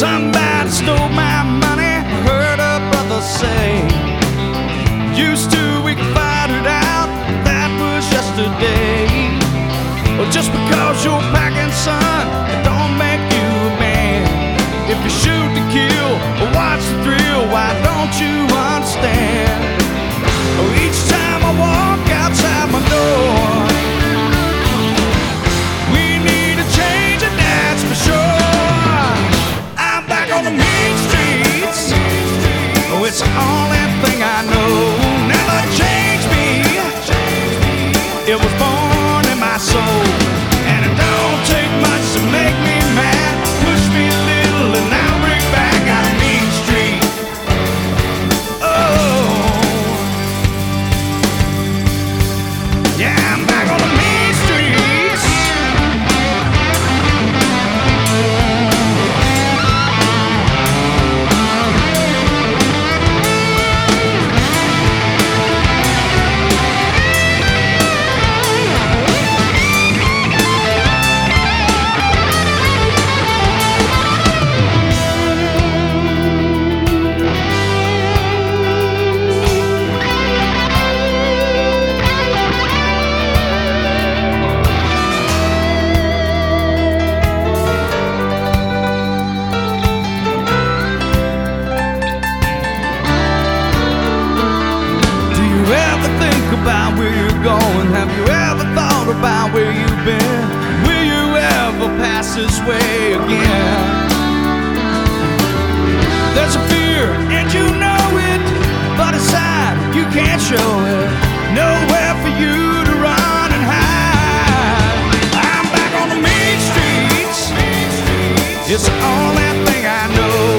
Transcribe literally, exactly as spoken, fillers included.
Somebody stole my money, heard a brother say. Used to, we could fight it out, that was yesterday. Well, just because you're packing, son, it don't make you a man. If you shoot to kill or watch the thrill, why don't you understand? Oh, each time I walk outside my door, we need a change, and that's for sure. On the main streets, oh, it's the only thing I know. Never changed me, it was born in my soul. And it don't take much to make me mad. Push me a little and I'll bring back out of Main Street. Oh, yeah, I'm back on the main streets. About where you're going, have you ever thought about where you've been? Will you ever pass this way again? There's a fear and you know it, but inside you can't show it. Nowhere for you to run and hide. I'm back on the main streets, it's the only thing I know.